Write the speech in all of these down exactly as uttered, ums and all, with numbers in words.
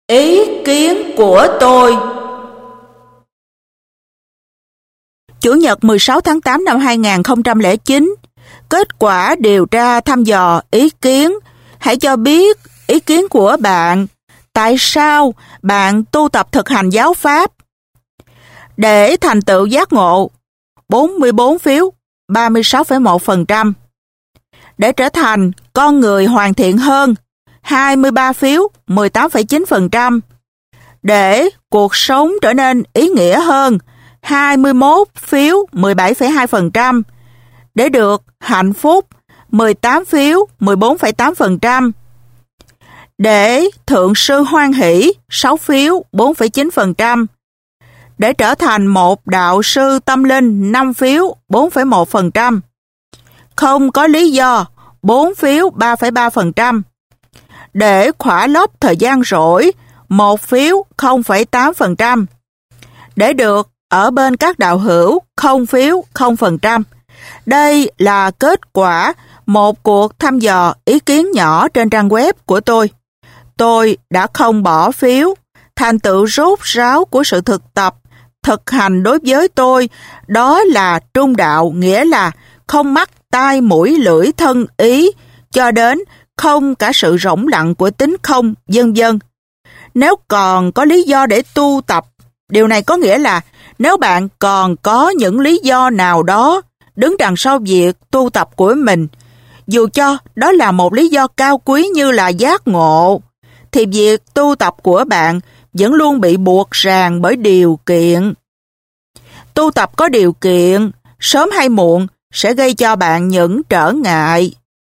Ý kiến của tôi. Chủ nhật mười sáu tháng tám năm hai nghìn không trăm lẻ chín. Kết quả điều tra thăm dò ý kiến. Hãy cho biết ý kiến của bạn. Tại sao bạn tu tập thực hành giáo pháp? Để thành tựu giác ngộ, bốn mươi bốn phiếu, ba mươi sáu phẩy một phần trăm. Để trở thành con người hoàn thiện hơn, hai mươi ba phiếu, mười tám phẩy chín phần trăm. Để cuộc sống trở nên ý nghĩa hơn, hai mươi mốt phiếu, mười bảy phẩy hai phần trăm. Để được hạnh phúc, mười tám phiếu, mười bốn phẩy tám phần trăm. Để thượng sư hoan hỷ, sáu phiếu, bốn phẩy chín phần trăm. Để trở thành một đạo sư tâm linh, năm phiếu, bốn phẩy một phần trăm. Không có lý do, bốn phiếu, ba phẩy ba phần trăm. Để khỏa lấp thời gian rỗi, một phiếu, không phẩy tám phần trăm. Để được ở bên các đạo hữu, không phiếu, không phần trăm. Đây là kết quả một cuộc thăm dò ý kiến nhỏ trên trang web của tôi. Tôi đã không bỏ phiếu. Thành tựu rốt ráo của sự thực tập, thực hành đối với tôi, đó là trung đạo, nghĩa là không mắc tai mũi lưỡi thân ý, cho đến không cả sự rỗng lặng của tính không, vân vân. Nếu còn có lý do để tu tập, điều này có nghĩa là nếu bạn còn có những lý do nào đó đứng đằng sau việc tu tập của mình, dù cho đó là một lý do cao quý như là giác ngộ, thì việc tu tập của bạn vẫn luôn bị buộc ràng bởi điều kiện. Tu tập có điều kiện, sớm hay muộn sẽ gây cho bạn những trở ngại.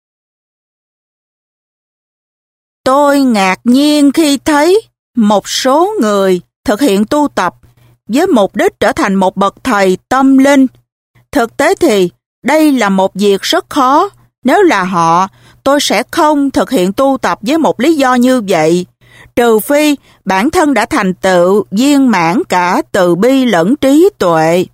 Tôi ngạc nhiên khi thấy một số người thực hiện tu tập với mục đích trở thành một bậc thầy tâm linh. Thực tế thì đây là một việc rất khó. Nếu là họ, tôi sẽ không thực hiện tu tập với một lý do như vậy, trừ phi bản thân đã thành tựu viên mãn cả từ bi lẫn trí tuệ.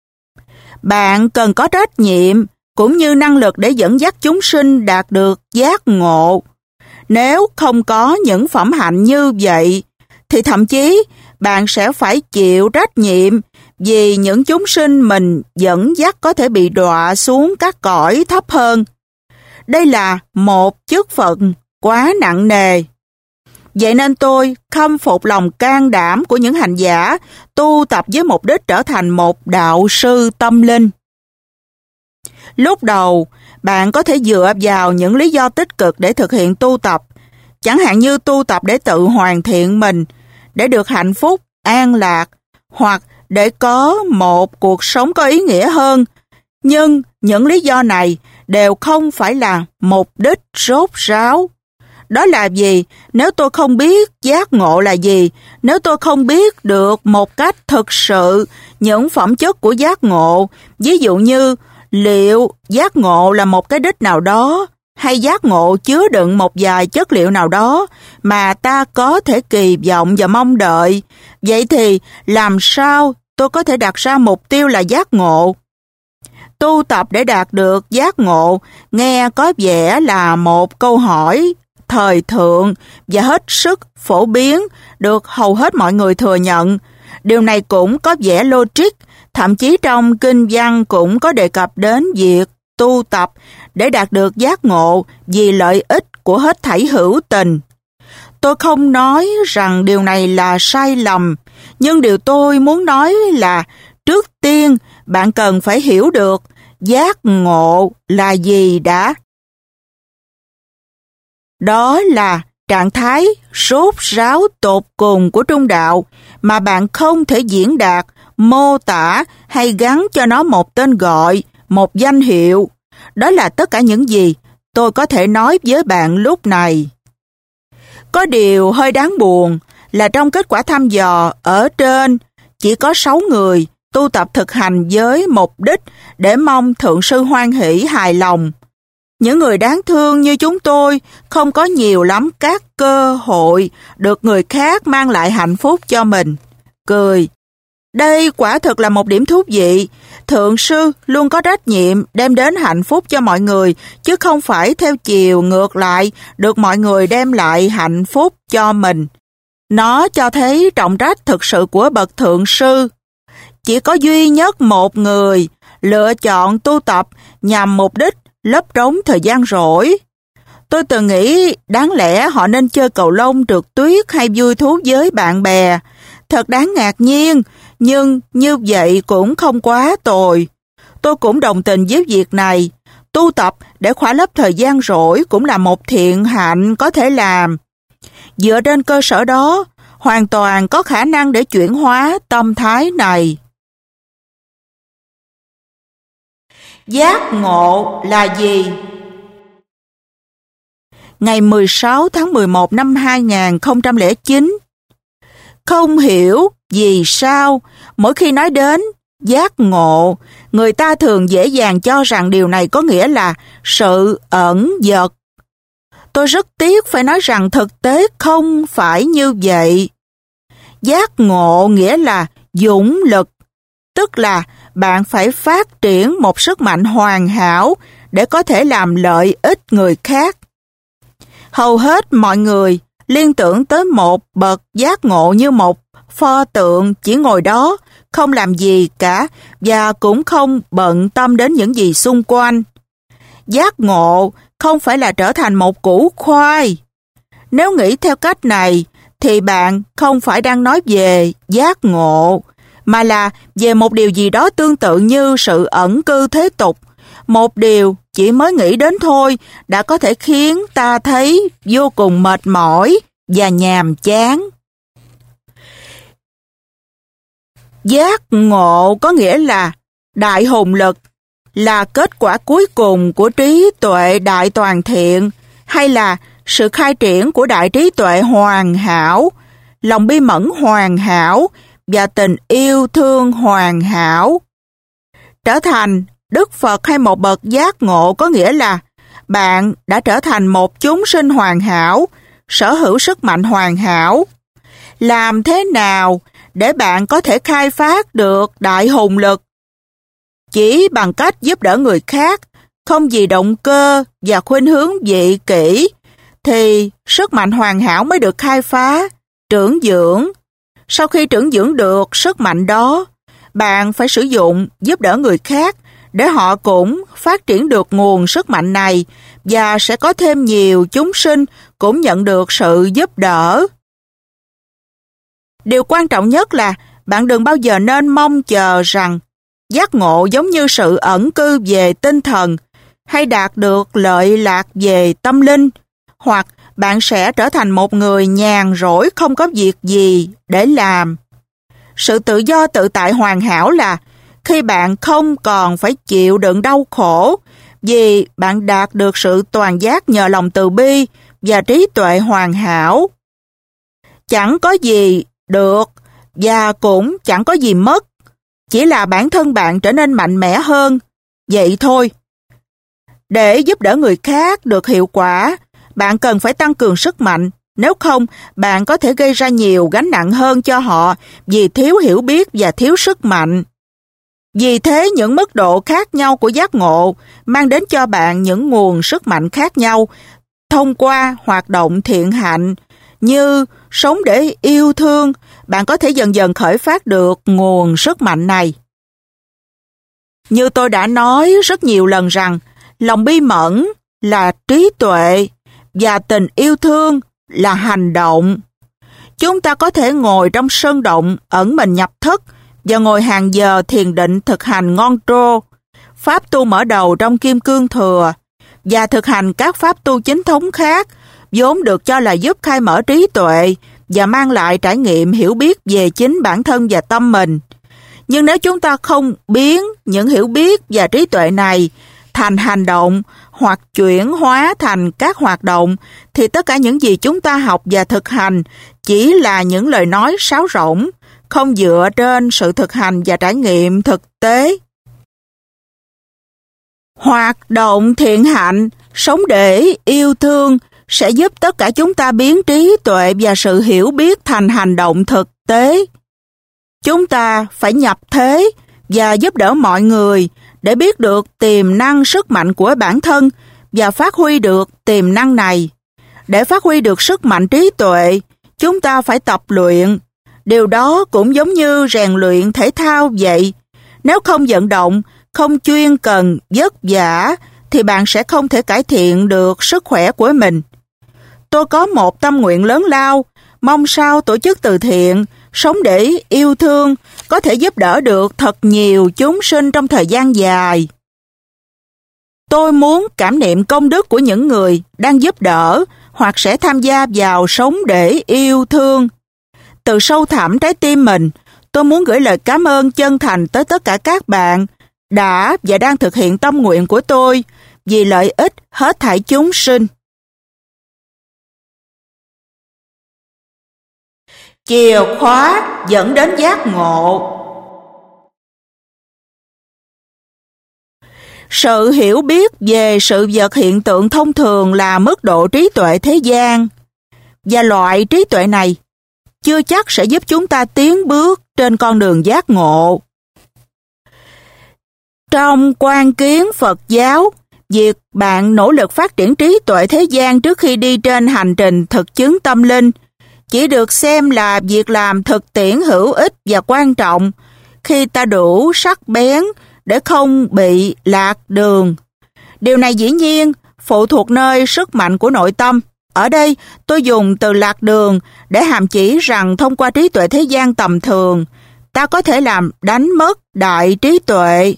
Bạn cần có trách nhiệm cũng như năng lực để dẫn dắt chúng sinh đạt được giác ngộ. Nếu không có những phẩm hạnh như vậy, thì thậm chí bạn sẽ phải chịu trách nhiệm vì những chúng sinh mình dẫn dắt có thể bị đọa xuống các cõi thấp hơn. Đây là một chức phận quá nặng nề. Vậy nên tôi khâm phục lòng can đảm của những hành giả tu tập với mục đích trở thành một đạo sư tâm linh. Lúc đầu, bạn có thể dựa vào những lý do tích cực để thực hiện tu tập, chẳng hạn như tu tập để tự hoàn thiện mình, để được hạnh phúc, an lạc, hoặc để có một cuộc sống có ý nghĩa hơn. Nhưng những lý do này đều không phải là mục đích rốt ráo. Đó là gì? Nếu tôi không biết giác ngộ là gì, nếu tôi không biết được một cách thực sự những phẩm chất của giác ngộ, ví dụ như liệu giác ngộ là một cái đích nào đó, hay giác ngộ chứa đựng một vài chất liệu nào đó mà ta có thể kỳ vọng và mong đợi, vậy thì làm sao tôi có thể đặt ra mục tiêu là giác ngộ? Tu tập để đạt được giác ngộ nghe có vẻ là một câu hỏi thời thượng và hết sức phổ biến, được hầu hết mọi người thừa nhận. Điều này cũng có vẻ logic, thậm chí trong kinh văn cũng có đề cập đến việc tu tập để đạt được giác ngộ vì lợi ích của hết thảy hữu tình. Tôi không nói rằng điều này là sai lầm, nhưng điều tôi muốn nói là trước tiên bạn cần phải hiểu được giác ngộ là gì đã. Đó là trạng thái rốt ráo tột cùng của trung đạo mà bạn không thể diễn đạt, mô tả hay gắn cho nó một tên gọi, một danh hiệu. Đó là tất cả những gì tôi có thể nói với bạn lúc này. Có điều hơi đáng buồn là trong kết quả thăm dò ở trên, chỉ có sáu người tu tập thực hành với mục đích để mong thượng sư hoan hỷ hài lòng. Những người đáng thương như chúng tôi không có nhiều lắm các cơ hội được người khác mang lại hạnh phúc cho mình. Cười. Đây quả thực là một điểm thú vị. Thượng sư luôn có trách nhiệm đem đến hạnh phúc cho mọi người, chứ không phải theo chiều ngược lại được mọi người đem lại hạnh phúc cho mình. Nó cho thấy trọng trách thực sự của bậc thượng sư. Chỉ có duy nhất một người lựa chọn tu tập nhằm mục đích lấp trống thời gian rỗi. Tôi từng nghĩ đáng lẽ họ nên chơi cầu lông, trượt tuyết hay vui thú với bạn bè. Thật đáng ngạc nhiên, nhưng như vậy cũng không quá tồi. Tôi cũng đồng tình với việc này. Tu tập để khỏa lấp thời gian rỗi cũng là một thiện hạnh có thể làm. Dựa trên cơ sở đó, hoàn toàn có khả năng để chuyển hóa tâm thái này. Giác ngộ là gì? Ngày mười sáu tháng mười một năm hai nghìn không trăm lẻ chín. Không hiểu vì sao mỗi khi nói đến giác ngộ, người ta thường dễ dàng cho rằng điều này có nghĩa là sự ẩn dật. Tôi rất tiếc phải nói rằng thực tế không phải như vậy. Giác ngộ nghĩa là dũng lực, tức là bạn phải phát triển một sức mạnh hoàn hảo để có thể làm lợi ích người khác. Hầu hết mọi người liên tưởng tới một bậc giác ngộ như một pho tượng chỉ ngồi đó, không làm gì cả và cũng không bận tâm đến những gì xung quanh. Giác ngộ không phải là trở thành một củ khoai. Nếu nghĩ theo cách này, thì bạn không phải đang nói về giác ngộ, mà là về một điều gì đó tương tự như sự ẩn cư thế tục. Một điều chỉ mới nghĩ đến thôi đã có thể khiến ta thấy vô cùng mệt mỏi và nhàm chán. Giác ngộ có nghĩa là đại hùng lực, là kết quả cuối cùng của trí tuệ đại toàn thiện, hay là sự khai triển của đại trí tuệ hoàn hảo, lòng bi mẫn hoàn hảo và tình yêu thương hoàn hảo. Trở thành Đức Phật hay một bậc giác ngộ có nghĩa là bạn đã trở thành một chúng sinh hoàn hảo, sở hữu sức mạnh hoàn hảo. Làm thế nào để bạn có thể khai phát được đại hùng lực? Chỉ bằng cách giúp đỡ người khác, không vì động cơ và khuynh hướng vị kỷ, thì sức mạnh hoàn hảo mới được khai phá, trưởng dưỡng. Sau khi trưởng dưỡng được sức mạnh đó, bạn phải sử dụng giúp đỡ người khác để họ cũng phát triển được nguồn sức mạnh này và sẽ có thêm nhiều chúng sinh cũng nhận được sự giúp đỡ. Điều quan trọng nhất là bạn đừng bao giờ nên mong chờ rằng giác ngộ giống như sự ẩn cư về tinh thần hay đạt được lợi lạc về tâm linh, hoặc bạn sẽ trở thành một người nhàn rỗi không có việc gì để làm. Sự tự do tự tại hoàn hảo là khi bạn không còn phải chịu đựng đau khổ vì bạn đạt được sự toàn giác nhờ lòng từ bi và trí tuệ hoàn hảo. Chẳng có gì được và cũng chẳng có gì mất, chỉ là bản thân bạn trở nên mạnh mẽ hơn, vậy thôi. Để giúp đỡ người khác được hiệu quả, bạn cần phải tăng cường sức mạnh, nếu không bạn có thể gây ra nhiều gánh nặng hơn cho họ vì thiếu hiểu biết và thiếu sức mạnh. Vì thế những mức độ khác nhau của giác ngộ mang đến cho bạn những nguồn sức mạnh khác nhau thông qua hoạt động thiện hạnh như sống để yêu thương. Bạn có thể dần dần khởi phát được nguồn sức mạnh này. Như tôi đã nói rất nhiều lần rằng lòng bi mẫn là trí tuệ và tình yêu thương là hành động. Chúng ta có thể ngồi trong sơn động ẩn mình nhập thất và ngồi hàng giờ thiền định thực hành ngon trô, pháp tu mở đầu trong kim cương thừa và thực hành các pháp tu chính thống khác vốn được cho là giúp khai mở trí tuệ và mang lại trải nghiệm hiểu biết về chính bản thân và tâm mình. Nhưng nếu chúng ta không biến những hiểu biết và trí tuệ này thành hành động hoặc chuyển hóa thành các hoạt động, thì tất cả những gì chúng ta học và thực hành chỉ là những lời nói sáo rỗng, không dựa trên sự thực hành và trải nghiệm thực tế. Hoạt động thiện hạnh, sống để yêu thương sẽ giúp tất cả chúng ta biến trí tuệ và sự hiểu biết thành hành động thực tế. Chúng ta phải nhập thế và giúp đỡ mọi người để biết được tiềm năng sức mạnh của bản thân và phát huy được tiềm năng này. Để phát huy được sức mạnh trí tuệ, chúng ta phải tập luyện. Điều đó cũng giống như rèn luyện thể thao vậy. Nếu không vận động, không chuyên cần, vất vả, thì bạn sẽ không thể cải thiện được sức khỏe của mình. Tôi có một tâm nguyện lớn lao, mong sao tổ chức từ thiện, sống để yêu thương, có thể giúp đỡ được thật nhiều chúng sinh trong thời gian dài. Tôi muốn cảm niệm công đức của những người đang giúp đỡ hoặc sẽ tham gia vào sống để yêu thương. Từ sâu thẳm trái tim mình, tôi muốn gửi lời cảm ơn chân thành tới tất cả các bạn đã và đang thực hiện tâm nguyện của tôi vì lợi ích hết thảy chúng sinh. Chìa khóa dẫn đến giác ngộ. Sự hiểu biết về sự vật hiện tượng thông thường là mức độ trí tuệ thế gian, và loại trí tuệ này chưa chắc sẽ giúp chúng ta tiến bước trên con đường giác ngộ. Trong quan kiến Phật giáo, việc bạn nỗ lực phát triển trí tuệ thế gian trước khi đi trên hành trình thực chứng tâm linh chỉ được xem là việc làm thực tiễn hữu ích và quan trọng khi ta đủ sắc bén để không bị lạc đường. Điều này dĩ nhiên phụ thuộc nơi sức mạnh của nội tâm. Ở đây tôi dùng từ lạc đường để hàm chỉ rằng thông qua trí tuệ thế gian tầm thường, ta có thể làm đánh mất đại trí tuệ.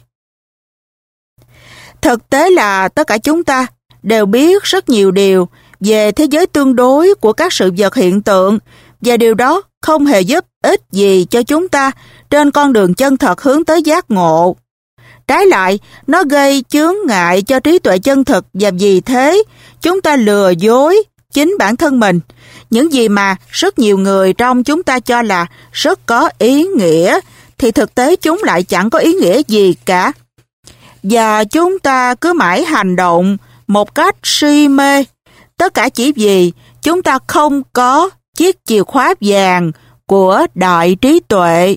Thực tế là tất cả chúng ta đều biết rất nhiều điều về thế giới tương đối của các sự vật hiện tượng, và điều đó không hề giúp ích gì cho chúng ta trên con đường chân thật hướng tới giác ngộ. Trái lại, nó gây chướng ngại cho trí tuệ chân thực, và vì thế chúng ta lừa dối chính bản thân mình. Những gì mà rất nhiều người trong chúng ta cho là rất có ý nghĩa thì thực tế chúng lại chẳng có ý nghĩa gì cả. Và chúng ta cứ mãi hành động một cách si mê, tất cả chỉ vì chúng ta không có chiếc chìa khóa vàng của đại trí tuệ.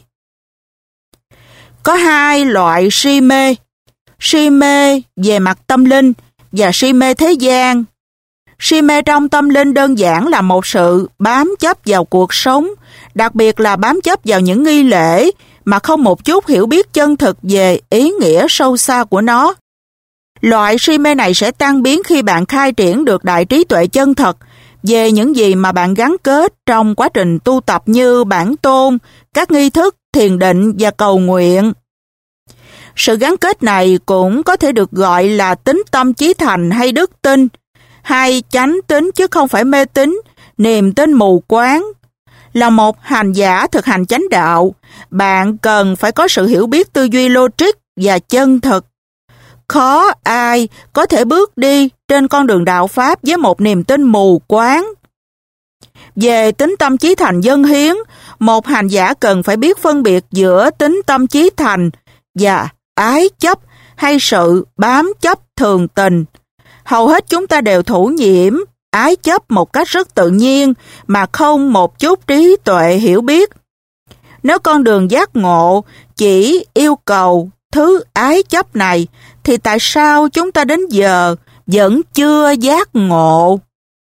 Có hai loại si mê, si mê về mặt tâm linh và si mê thế gian. Si mê trong tâm linh đơn giản là một sự bám chấp vào cuộc sống, đặc biệt là bám chấp vào những nghi lễ mà không một chút hiểu biết chân thực về ý nghĩa sâu xa của nó. Loại si mê này sẽ tan biến khi bạn khai triển được đại trí tuệ chân thật về những gì mà bạn gắn kết trong quá trình tu tập như bản tôn, các nghi thức, thiền định và cầu nguyện. Sự gắn kết này cũng có thể được gọi là tín tâm chí thành hay đức tin, hay chánh tín chứ không phải mê tín, niềm tin mù quáng. Là một hành giả thực hành chánh đạo, bạn cần phải có sự hiểu biết tư duy logic và chân thực. Khó ai có thể bước đi trên con đường đạo Pháp với một niềm tin mù quáng. Về tín tâm chí thành dân hiến, một hành giả cần phải biết phân biệt giữa tín tâm chí thành và ái chấp hay sự bám chấp thường tình. Hầu hết chúng ta đều thủ nhiễm ái chấp một cách rất tự nhiên mà không một chút trí tuệ hiểu biết. Nếu con đường giác ngộ chỉ yêu cầu thứ ái chấp này, thì tại sao chúng ta đến giờ vẫn chưa giác ngộ?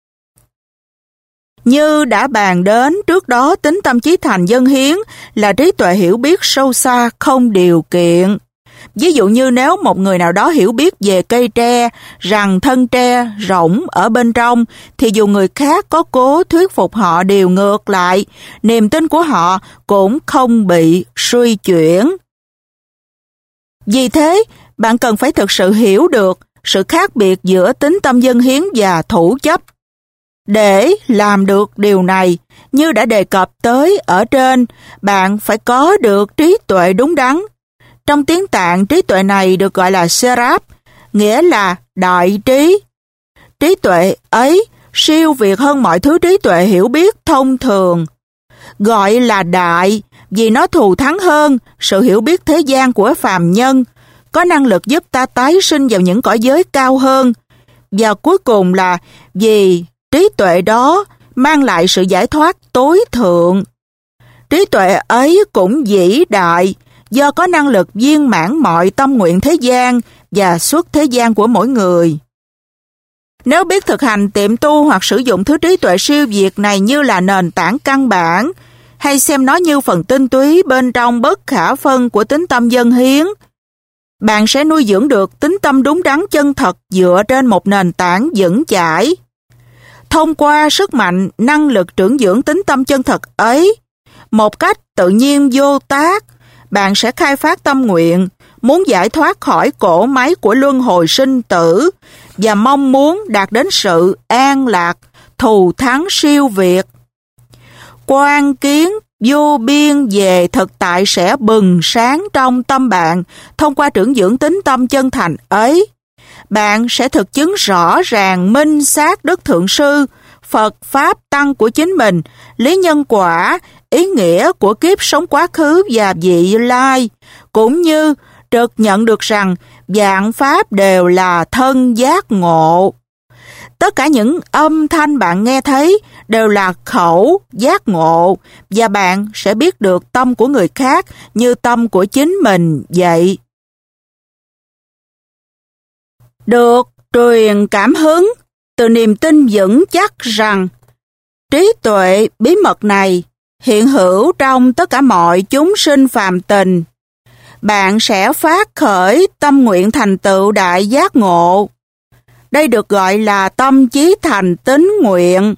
Như đã bàn đến trước đó, tín tâm chí thành dân hiến là trí tuệ hiểu biết sâu xa không điều kiện. Ví dụ như nếu một người nào đó hiểu biết về cây tre, rằng thân tre rỗng ở bên trong, thì dù người khác có cố thuyết phục họ điều ngược lại, niềm tin của họ cũng không bị suy chuyển. Vì thế, bạn cần phải thực sự hiểu được sự khác biệt giữa tín tâm dân hiến và thủ chấp. Để làm được điều này, như đã đề cập tới ở trên, bạn phải có được trí tuệ đúng đắn. Trong tiếng Tạng, trí tuệ này được gọi là Serap, nghĩa là đại trí. Trí tuệ ấy siêu việt hơn mọi thứ trí tuệ hiểu biết thông thường. Gọi là đại vì nó thù thắng hơn sự hiểu biết thế gian của phàm nhân, có năng lực giúp ta tái sinh vào những cõi giới cao hơn. Và cuối cùng là vì trí tuệ đó mang lại sự giải thoát tối thượng. Trí tuệ ấy cũng vĩ đại do có năng lực viên mãn mọi tâm nguyện thế gian và xuất thế gian của mỗi người. Nếu biết thực hành tiệm tu hoặc sử dụng thứ trí tuệ siêu việt này như là nền tảng căn bản, hay xem nó như phần tinh túy bên trong bất khả phân của tín tâm dâng hiến, bạn sẽ nuôi dưỡng được tín tâm đúng đắn chân thật dựa trên một nền tảng vững chãi. Thông qua sức mạnh, năng lực trưởng dưỡng tín tâm chân thật ấy, một cách tự nhiên vô tác, bạn sẽ khai phát tâm nguyện, muốn giải thoát khỏi cỗ máy của luân hồi sinh tử và mong muốn đạt đến sự an lạc, thù thắng siêu việt. Quan kiến vô biên về thực tại sẽ bừng sáng trong tâm bạn thông qua trưởng dưỡng tín tâm chân thành ấy. Bạn sẽ thực chứng rõ ràng minh xác Đức Thượng Sư, Phật Pháp Tăng của chính mình, lý nhân quả, ý nghĩa của kiếp sống quá khứ và vị lai, cũng như trực nhận được rằng vạn Pháp đều là thân giác ngộ. Tất cả những âm thanh bạn nghe thấy đều là khẩu giác ngộ và bạn sẽ biết được tâm của người khác như tâm của chính mình vậy. Được truyền cảm hứng từ niềm tin vững chắc rằng trí tuệ bí mật này hiện hữu trong tất cả mọi chúng sinh phàm tình, bạn sẽ phát khởi tâm nguyện thành tựu đại giác ngộ. Đây được gọi là tâm chí thành tín nguyện.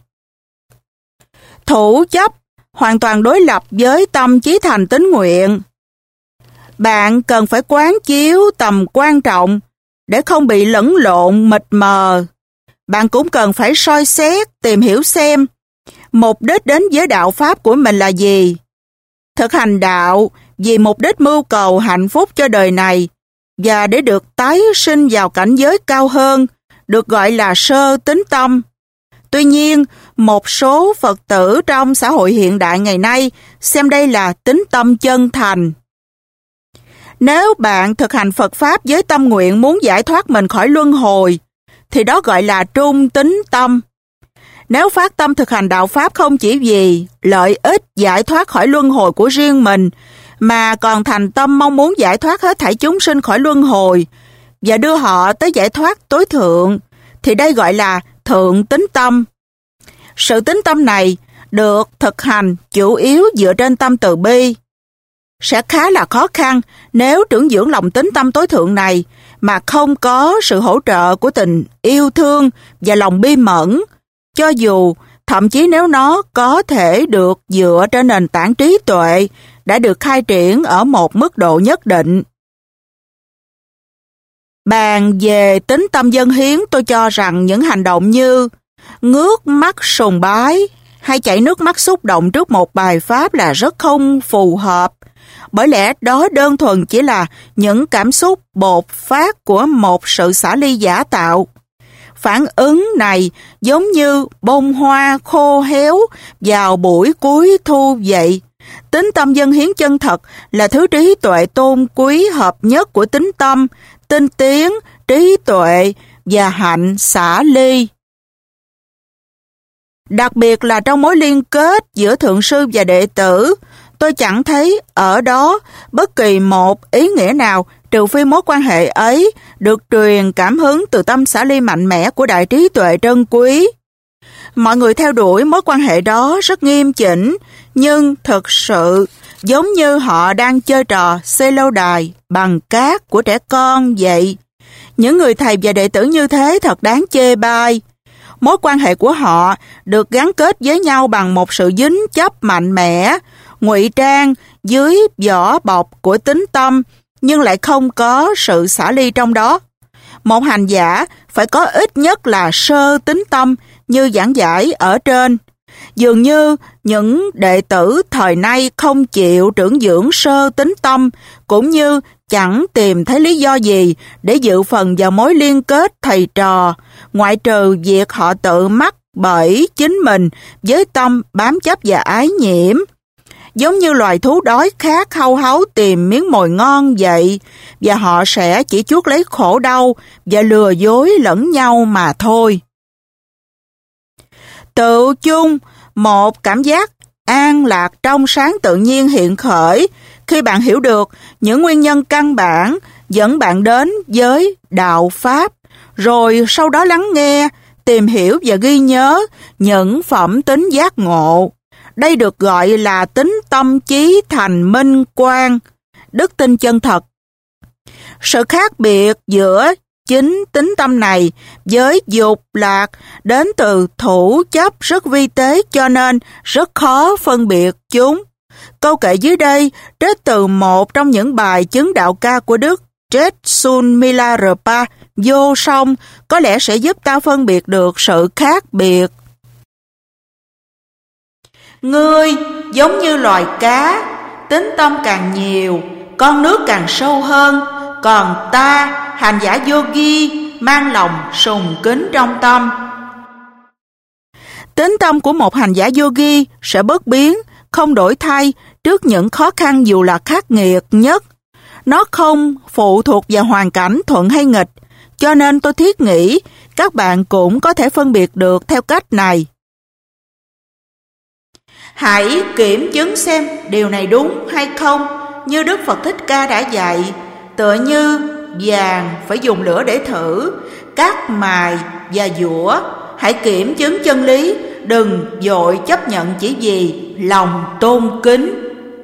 Thủ chấp hoàn toàn đối lập với tâm chí thành tín nguyện. Bạn cần phải quán chiếu tầm quan trọng để không bị lẫn lộn mịt mờ. Bạn cũng cần phải soi xét, tìm hiểu xem mục đích đến với đạo Pháp của mình là gì. Thực hành đạo vì mục đích mưu cầu hạnh phúc cho đời này và để được tái sinh vào cảnh giới cao hơn, được gọi là sơ tín tâm. Tuy nhiên, một số Phật tử trong xã hội hiện đại ngày nay xem đây là tín tâm chân thành. Nếu bạn thực hành Phật Pháp với tâm nguyện muốn giải thoát mình khỏi luân hồi, thì đó gọi là trung tín tâm. Nếu phát tâm thực hành đạo Pháp không chỉ vì lợi ích giải thoát khỏi luân hồi của riêng mình, mà còn thành tâm mong muốn giải thoát hết thảy chúng sinh khỏi luân hồi và đưa họ tới giải thoát tối thượng, thì đây gọi là thượng tín tâm. Sự tín tâm này được thực hành chủ yếu dựa trên tâm từ bi. Sẽ khá là khó khăn nếu trưởng dưỡng lòng tín tâm tối thượng này mà không có sự hỗ trợ của tình yêu thương và lòng bi mẫn, cho dù thậm chí nếu nó có thể được dựa trên nền tảng trí tuệ đã được khai triển ở một mức độ nhất định. Bàn về tín tâm dâng hiến, tôi cho rằng những hành động như ngước mắt sùng bái hay chảy nước mắt xúc động trước một bài pháp là rất không phù hợp, bởi lẽ đó đơn thuần chỉ là những cảm xúc bột phát của một sự xả ly giả tạo. Phản ứng này giống như bông hoa khô héo vào buổi cuối thu vậy. Tín tâm dâng hiến chân thật là thứ trí tuệ tôn quý hợp nhất của tín tâm, tinh tiến, trí tuệ và hạnh xả ly. Đặc biệt là trong mối liên kết giữa thượng sư và đệ tử, tôi chẳng thấy ở đó bất kỳ một ý nghĩa nào trừ phi mối quan hệ ấy được truyền cảm hứng từ tâm xả ly mạnh mẽ của đại trí tuệ trân quý. Mọi người theo đuổi mối quan hệ đó rất nghiêm chỉnh, nhưng thực sự giống như họ đang chơi trò xây lâu đài bằng cát của trẻ con vậy. Những người thầy và đệ tử như thế thật đáng chê bai. Mối quan hệ của họ được gắn kết với nhau bằng một sự dính chấp mạnh mẽ, ngụy trang dưới vỏ bọc của tín tâm, nhưng lại không có sự xả ly trong đó. Một hành giả phải có ít nhất là sơ tín tâm như giảng giải ở trên. Dường như những đệ tử thời nay không chịu trưởng dưỡng sơ tín tâm, cũng như chẳng tìm thấy lý do gì để dự phần vào mối liên kết thầy trò, ngoại trừ việc họ tự mắc bẫy chính mình với tâm bám chấp và ái nhiễm. Giống như loài thú đói khát hau háu tìm miếng mồi ngon vậy, và họ sẽ chỉ chuốc lấy khổ đau và lừa dối lẫn nhau mà thôi. Tự chung, một cảm giác an lạc trong sáng tự nhiên hiện khởi khi bạn hiểu được những nguyên nhân căn bản dẫn bạn đến với đạo Pháp, rồi sau đó lắng nghe, tìm hiểu và ghi nhớ những phẩm tính giác ngộ. Đây được gọi là tính tâm chí thành minh quang, đức tin chân thật. Sự khác biệt giữa chính tính tâm này với dục lạc đến từ thủ chấp rất vi tế, cho nên rất khó phân biệt chúng. Câu kệ dưới đây trích từ một trong những bài chứng đạo ca của Đức Jetsun Milarepa vô song, có lẽ sẽ giúp ta phân biệt được sự khác biệt. Ngươi giống như loài cá, tính tâm càng nhiều, con nước càng sâu hơn, còn ta, hành giả yogi, mang lòng sùng kính trong tâm. Tính tâm của một hành giả yogi sẽ bất biến, không đổi thay trước những khó khăn dù là khắc nghiệt nhất. Nó không phụ thuộc vào hoàn cảnh thuận hay nghịch, cho nên tôi thiết nghĩ các bạn cũng có thể phân biệt được theo cách này. Hãy kiểm chứng xem điều này đúng hay không, như Đức Phật Thích Ca đã dạy, tựa như vàng phải dùng lửa để thử, cát mài và dũa. Hãy kiểm chứng chân lý, đừng vội chấp nhận chỉ vì lòng tôn kính.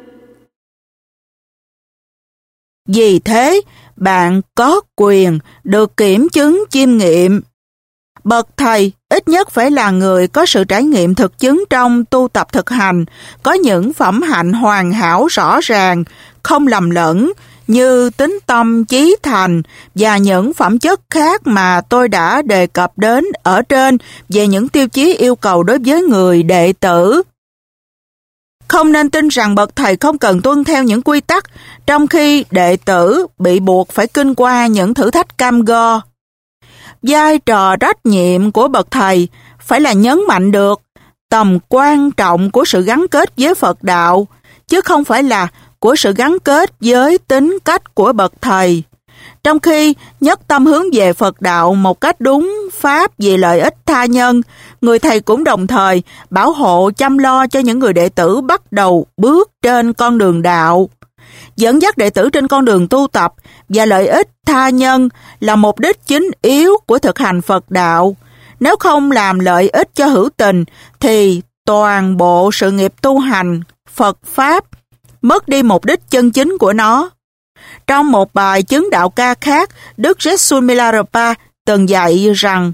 Vì thế, bạn có quyền được kiểm chứng chiêm nghiệm. Bậc thầy ít nhất phải là người có sự trải nghiệm thực chứng trong tu tập thực hành, có những phẩm hạnh hoàn hảo rõ ràng, không lầm lẫn, như tính tâm chí thành và những phẩm chất khác mà tôi đã đề cập đến ở trên về những tiêu chí yêu cầu đối với người đệ tử. Không nên tin rằng bậc thầy không cần tuân theo những quy tắc, trong khi đệ tử bị buộc phải kinh qua những thử thách cam go. Vai trò trách nhiệm của bậc thầy phải là nhấn mạnh được tầm quan trọng của sự gắn kết với Phật đạo, chứ không phải là của sự gắn kết với tính cách của bậc thầy. Trong khi nhất tâm hướng về Phật đạo một cách đúng pháp vì lợi ích tha nhân, người thầy cũng đồng thời bảo hộ chăm lo cho những người đệ tử bắt đầu bước trên con đường đạo. Dẫn dắt đệ tử trên con đường tu tập và lợi ích tha nhân là mục đích chính yếu của thực hành Phật đạo. Nếu không làm lợi ích cho hữu tình, thì toàn bộ sự nghiệp tu hành Phật Pháp mất đi mục đích chân chính của nó. Trong một bài chứng đạo ca khác, Đức Jetsun Milarepa từng dạy rằng: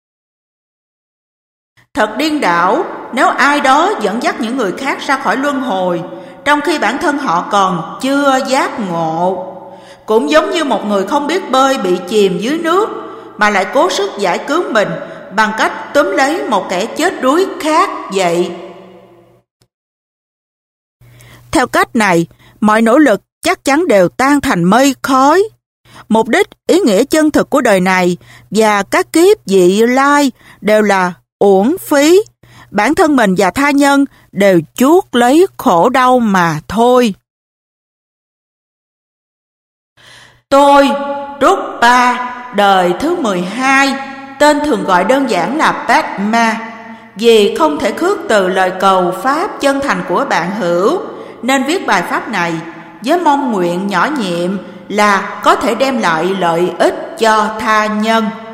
thật điên đảo nếu ai đó dẫn dắt những người khác ra khỏi luân hồi, trong khi bản thân họ còn chưa giác ngộ. Cũng giống như một người không biết bơi bị chìm dưới nước, mà lại cố sức giải cứu mình bằng cách túm lấy một kẻ chết đuối khác vậy. Theo cách này, mọi nỗ lực chắc chắn đều tan thành mây khói. Mục đích, ý nghĩa chân thực của đời này và các kiếp vị lai đều là uổng phí. Bản thân mình và tha nhân đều chuốc lấy khổ đau mà thôi. Tôi, Rupa, đời thứ mười hai, tên thường gọi đơn giản là Padma, vì không thể khước từ lời cầu pháp chân thành của bạn hữu, nên viết bài pháp này với mong nguyện nhỏ nhiệm là có thể đem lại lợi ích cho tha nhân.